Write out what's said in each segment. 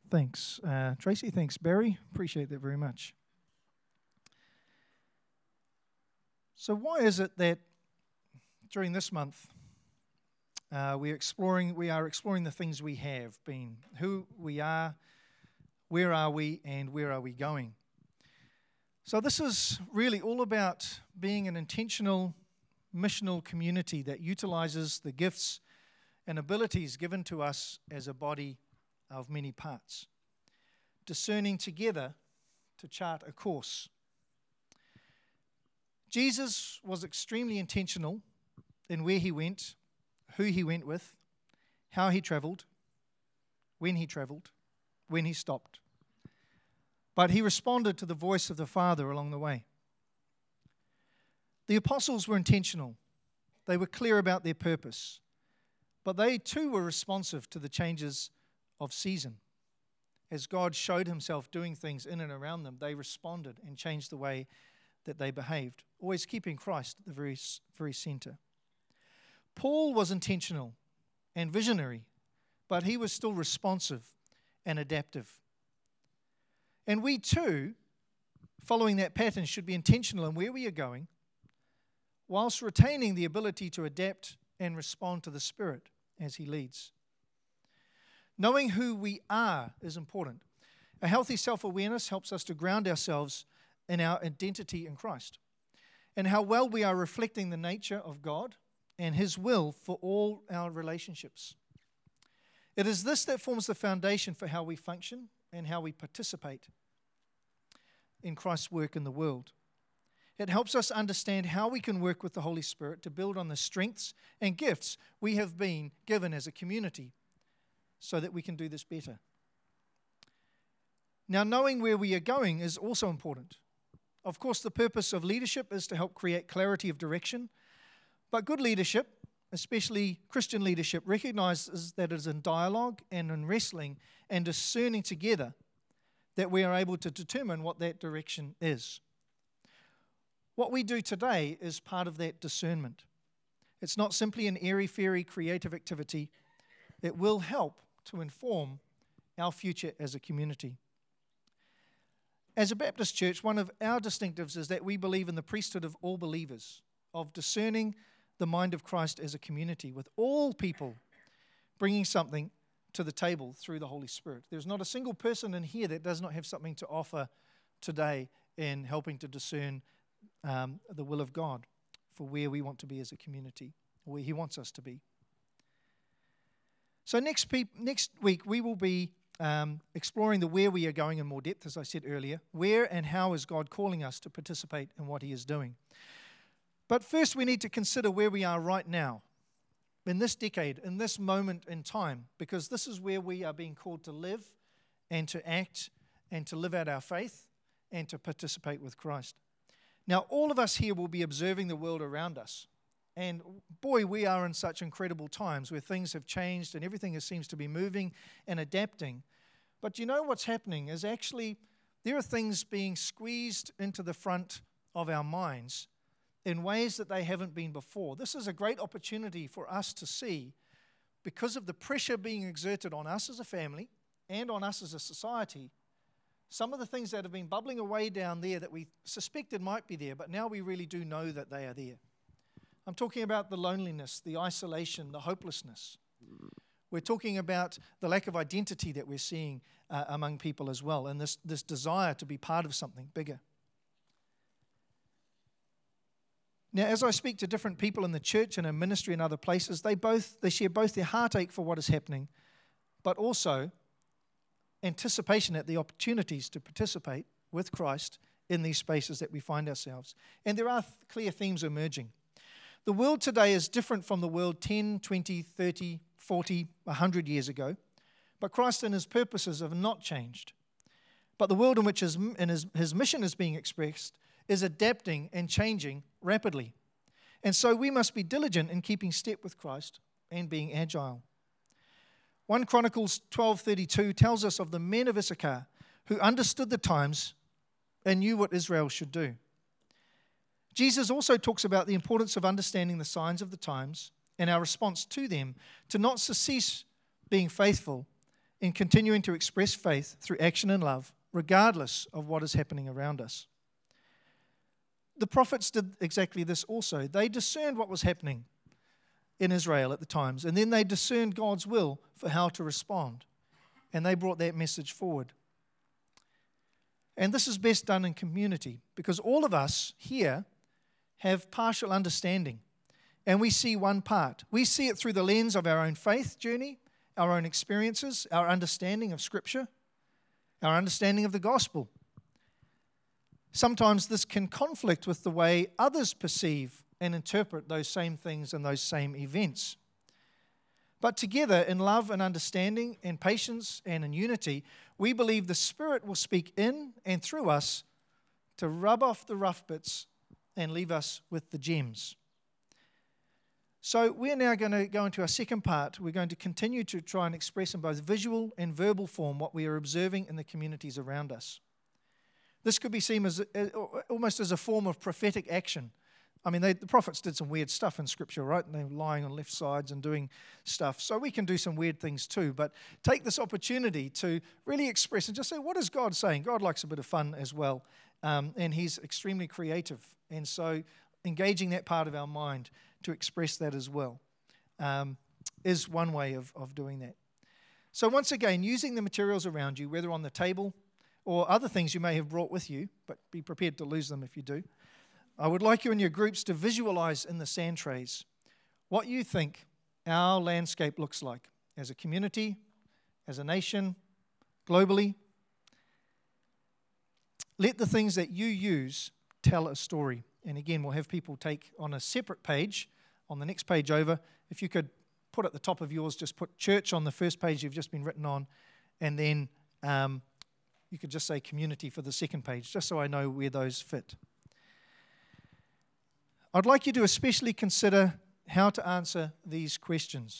Thanks. Tracy, thanks. Barry, appreciate that very much. So why is it that during this month we are exploring the things we have been, who we are we, and where are we going? So this is really all about being an intentional, missional community that utilizes the gifts and abilities given to us as a body of many parts, discerning together to chart a course. Jesus was extremely intentional in where he went, who he went with, how he traveled, when he stopped. But he responded to the voice of the Father along the way. The apostles were intentional. They were clear about their purpose. But they too were responsive to the changes of season. As God showed himself doing things in and around them, they responded and changed the way that they behaved, always keeping Christ at the very center. Paul was intentional and visionary, but he was still responsive and adaptive. And we too, following that pattern, should be intentional in where we are going, whilst retaining the ability to adapt and respond to the Spirit as he leads. Knowing who we are is important. A healthy self-awareness helps us to ground ourselves in our identity in Christ and how well we are reflecting the nature of God and his will for all our relationships. It is this that forms the foundation for how we function and how we participate in Christ's work in the world. It helps us understand how we can work with the Holy Spirit to build on the strengths and gifts we have been given as a community so that we can do this better. Now, knowing where we are going is also important. Of course, the purpose of leadership is to help create clarity of direction, but good leadership, especially Christian leadership, recognizes that it is in dialogue and in wrestling and discerning together that we are able to determine what that direction is. What we do today is part of that discernment. It's not simply an airy-fairy creative activity. It will help to inform our future as a community. As a Baptist church, one of our distinctives is that we believe in the priesthood of all believers, of discerning the mind of Christ as a community, with all people bringing something to the table through the Holy Spirit. There's not a single person in here that does not have something to offer today in helping to discern the will of God for where we want to be as a community, where he wants us to be. So next week we will be exploring the where we are going in more depth, as I said earlier. Where and how is God calling us to participate in what he is doing? But first we need to consider where we are right now, in this decade, in this moment in time, because this is where we are being called to live and to act and to live out our faith and to participate with Christ. Now, all of us here will be observing the world around us. And boy, we are in such incredible times where things have changed and everything seems to be moving and adapting. But you know what's happening is actually there are things being squeezed into the front of our minds in ways that they haven't been before. This is a great opportunity for us to see, because of the pressure being exerted on us as a family and on us as a society, some of the things that have been bubbling away down there that we suspected might be there, but now we really do know that they are there. I'm talking about the loneliness, the isolation, the hopelessness. We're talking about the lack of identity that we're seeing among people as well, and this desire to be part of something bigger. Now, as I speak to different people in the church and in ministry and other places, they share both their heartache for what is happening, but also anticipation at the opportunities to participate with Christ in these spaces that we find ourselves. And there are clear themes emerging. The world today is different from the world 10, 20, 30, 40, 100 years ago, but Christ and his purposes have not changed. But the world in which his mission is being expressed is adapting and changing rapidly. And so we must be diligent in keeping step with Christ and being agile. 1 Chronicles 12:32 tells us of the men of Issachar who understood the times and knew what Israel should do. Jesus also talks about the importance of understanding the signs of the times and our response to them, to not cease being faithful in continuing to express faith through action and love, regardless of what is happening around us. The prophets did exactly this also. They discerned what was happening in Israel at the times, and then they discerned God's will for how to respond, and they brought that message forward. And this is best done in community, because all of us here have partial understanding, and we see one part. We see it through the lens of our own faith journey, our own experiences, our understanding of Scripture, our understanding of the gospel. Sometimes this can conflict with the way others perceive and interpret those same things and those same events. But together, in love and understanding and patience and in unity, we believe the Spirit will speak in and through us to rub off the rough bits and leave us with the gems. So we're now going to go into our second part. We're going to continue to try and express in both visual and verbal form what we are observing in the communities around us. This could be seen as almost as a form of prophetic action. I mean, the prophets did some weird stuff in Scripture, right? And they were lying on left sides and doing stuff. So we can do some weird things too. But take this opportunity to really express and just say, what is God saying? God likes a bit of fun as well. And He's extremely creative. And so engaging that part of our mind to express that as well is one way of doing that. So once again, using the materials around you, whether on the table or other things you may have brought with you, but be prepared to lose them if you do, I would like you in your groups to visualize in the sand trays what you think our landscape looks like as a community, as a nation, globally. Let the things that you use tell a story. And again, we'll have people take on a separate page, on the next page over, if you could put at the top of yours, just put church on the first page you've just been written on, and then you could just say community for the second page, just so I know where those fit. I'd like you to especially consider how to answer these questions.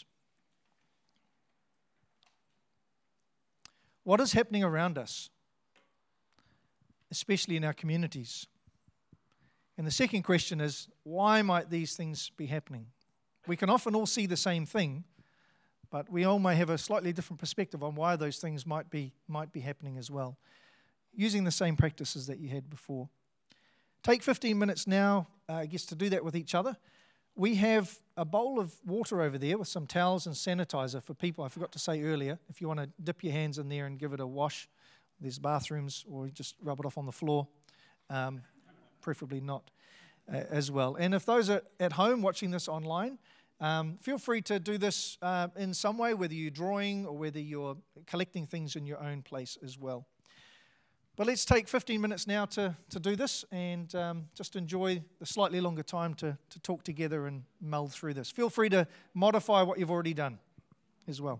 What is happening around us, especially in our communities? And the second question is, why might these things be happening? We can often all see the same thing, but we all may have a slightly different perspective on why those things might be happening as well, using the same practices that you had before. Take 15 minutes now, to do that with each other. We have a bowl of water over there with some towels and sanitizer for people. I forgot to say earlier, if you want to dip your hands in there and give it a wash, there's bathrooms, or just rub it off on the floor. Preferably not as well. And if those are at home watching this online, feel free to do this in some way, whether you're drawing or whether you're collecting things in your own place as well. But let's take 15 minutes now to do this and just enjoy the slightly longer time to talk together and mull through this. Feel free to modify what you've already done as well.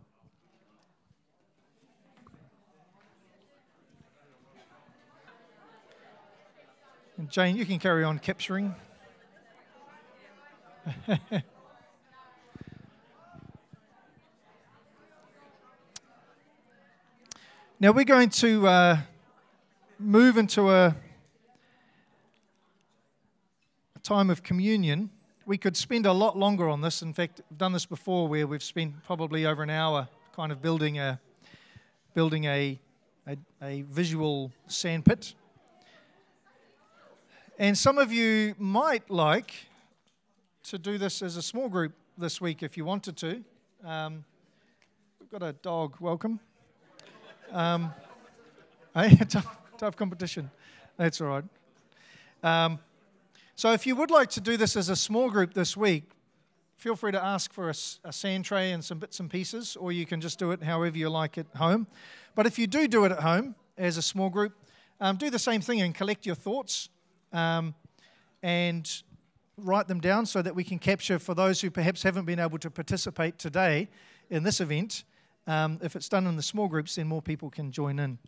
And Jane, you can carry on capturing. Now we're going to move into a time of communion. We could spend a lot longer on this. In fact, I've done this before where we've spent probably over an hour kind of building a visual sandpit. And some of you might like to do this as a small group this week if you wanted to. We've got a dog, welcome. Tough competition. That's all right. So if you would like to do this as a small group this week, feel free to ask for a sand tray and some bits and pieces, or you can just do it however you like at home. But if you do it at home as a small group, do the same thing and collect your thoughts. And write them down so that we can capture for those who perhaps haven't been able to participate today in this event. If it's done in the small groups, then more people can join in.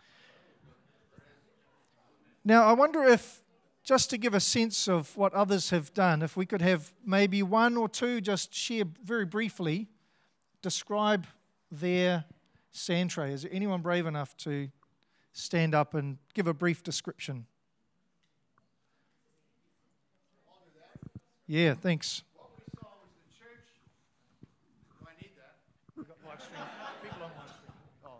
Now, I wonder if, just to give a sense of what others have done, if we could have maybe one or two just share very briefly, describe their sand tray. Is there anyone brave enough to stand up and give a brief description? Yeah, thanks. What we saw was the church. Do I need that? We've got live stream. People on live stream. Oh,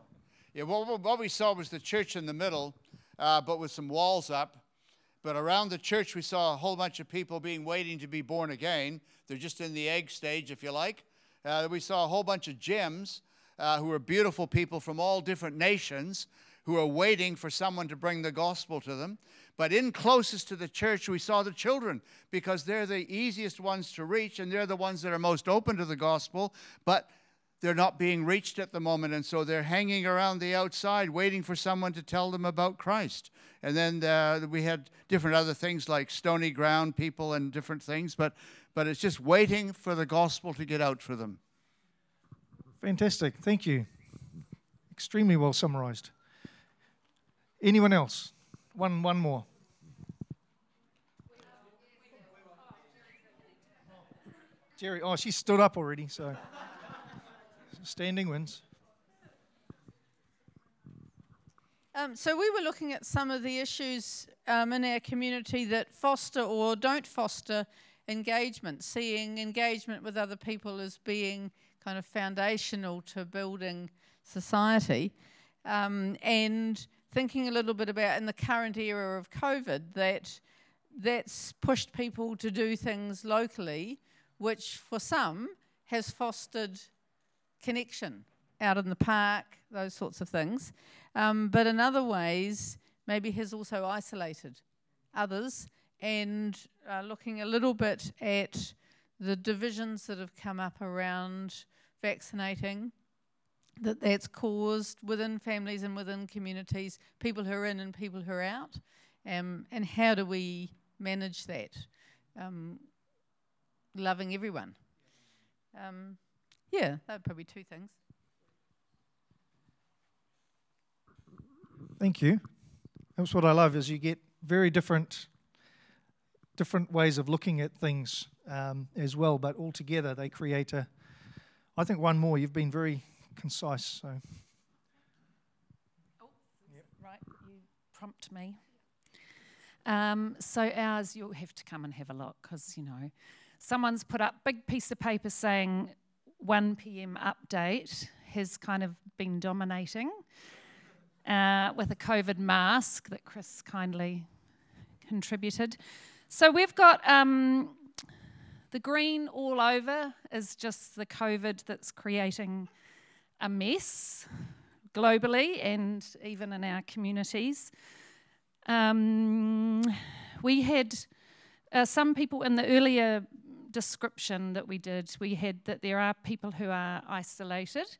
Yeah, what we saw was the church in the middle, but with some walls up. But around the church, we saw a whole bunch of people waiting to be born again. They're just in the egg stage, if you like. We saw a whole bunch of Jims who were beautiful people from all different nations who are waiting for someone to bring the gospel to them. But in closest to the church, we saw the children, because they're the easiest ones to reach, and they're the ones that are most open to the gospel, but they're not being reached at the moment, and so they're hanging around the outside waiting for someone to tell them about Christ. And then we had different other things like stony ground people and different things, but it's just waiting for the gospel to get out for them. Fantastic. Thank you. Extremely well summarized. Anyone else? One more. Jerry. Oh, she stood up already, so standing wins. So we were looking at some of the issues in our community that foster or don't foster engagement, seeing engagement with other people as being kind of foundational to building society, and thinking a little bit about in the current era of COVID that's pushed people to do things locally, which for some has fostered connection out in the park, those sorts of things. But in other ways, maybe has also isolated others, and looking a little bit at the divisions that have come up around vaccinating, that's caused within families and within communities, people who are in and people who are out, and how do we manage that, loving everyone. Yeah, that would probably be two things. Thank you. That's what I love, is you get very different ways of looking at things as well, but all together they create I think one more. You've been very concise. So. Oh, yep. Right, you prompt me. So ours, you'll have to come and have a look, because, someone's put up a big piece of paper saying 1 p.m. update has kind of been dominating with a COVID mask that Chris kindly contributed. So we've got the green all over is just the COVID that's creating a mess globally and even in our communities. We had some people in the earlier description that we did, we had that there are people who are isolated,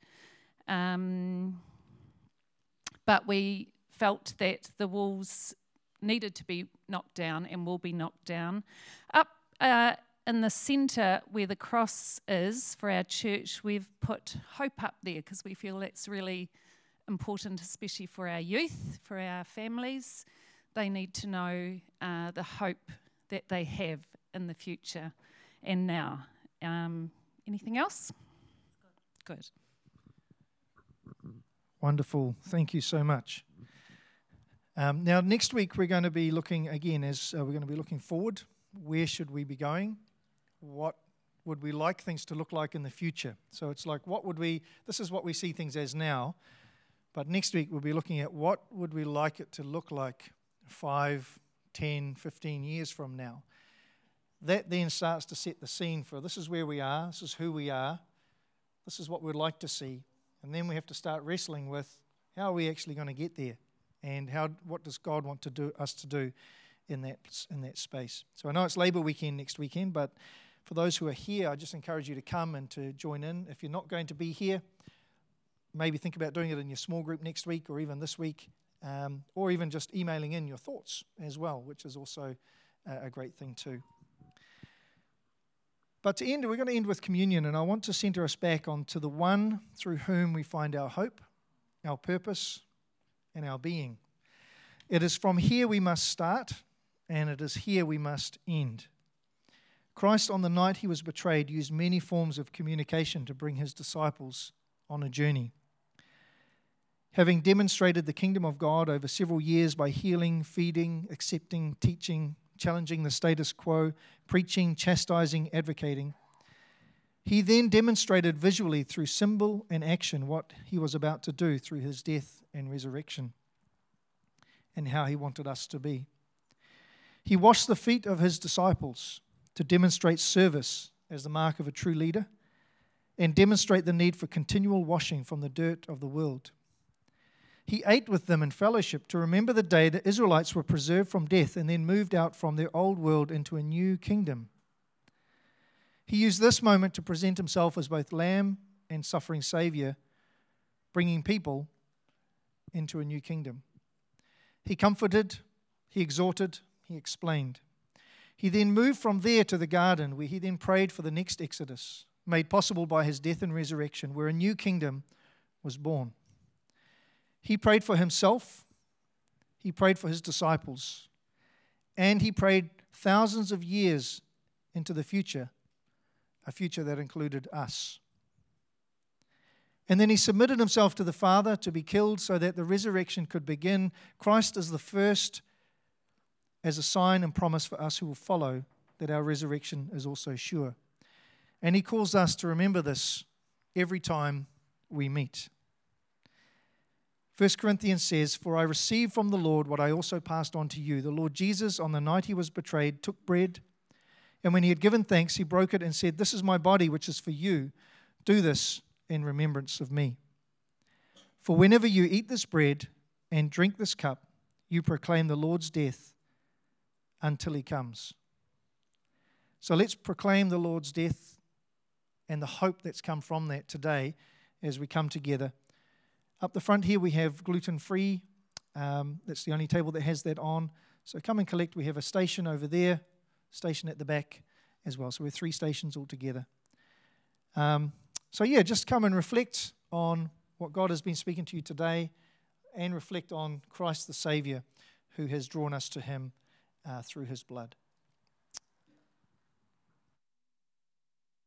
but we felt that the walls needed to be knocked down and will be knocked down. Up in the centre where the cross is for our church, we've put hope up there because we feel that's really important, especially for our youth, for our families. They need to know the hope that they have in the future and now. Anything else? Good. Wonderful. Thank you so much. Now, next week we're going to be looking again, we're going to be looking forward. Where should we be going? What would we like things to look like in the future? So it's like, this is what we see things as now, but next week we'll be looking at what would we like it to look like 5, 10, 15 years from now. That then starts to set the scene for this is where we are, this is who we are, this is what we'd like to see. And then we have to start wrestling with how are we actually going to get there, and what does God want us to do in that space. So I know it's Labour weekend next weekend, but for those who are here, I just encourage you to come and to join in. If you're not going to be here, maybe think about doing it in your small group next week or even this week, or even just emailing in your thoughts as well, which is also a great thing too. But to end, we're going to end with communion, and I want to centre us back onto the one through whom we find our hope, our purpose, and our being. It is from here we must start, and it is here we must end. Christ, on the night he was betrayed, used many forms of communication to bring his disciples on a journey. Having demonstrated the kingdom of God over several years by healing, feeding, accepting, teaching, challenging the status quo, preaching, chastising, advocating, He then demonstrated visually through symbol and action what he was about to do through his death and resurrection and how he wanted us to be. He washed the feet of his disciples to demonstrate service as the mark of a true leader and demonstrate the need for continual washing from the dirt of the world. He ate with them in fellowship to remember the day the Israelites were preserved from death and then moved out from their old world into a new kingdom. He used this moment to present himself as both Lamb and suffering Savior, bringing people into a new kingdom. He comforted, he exhorted, he explained. He then moved from there to the garden, where he then prayed for the next Exodus, made possible by his death and resurrection, where a new kingdom was born. He prayed for himself, he prayed for his disciples, and he prayed thousands of years into the future, a future that included us. And then he submitted himself to the Father to be killed so that the resurrection could begin. Christ is the first as a sign and promise for us who will follow that our resurrection is also sure. And he calls us to remember this every time we meet. 1 Corinthians says, "For I received from the Lord what I also passed on to you. The Lord Jesus, on the night he was betrayed, took bread, and when he had given thanks, he broke it and said, 'This is my body, which is for you. Do this in remembrance of me. For whenever you eat this bread and drink this cup, you proclaim the Lord's death until he comes.'" So let's proclaim the Lord's death and the hope that's come from that today as we come together. Up the front here we have gluten-free. That's the only table that has that on. So come and collect. We have a station over there, station at the back as well. So we're 3 stations altogether. Just come and reflect on what God has been speaking to you today and reflect on Christ the Savior who has drawn us to him through his blood.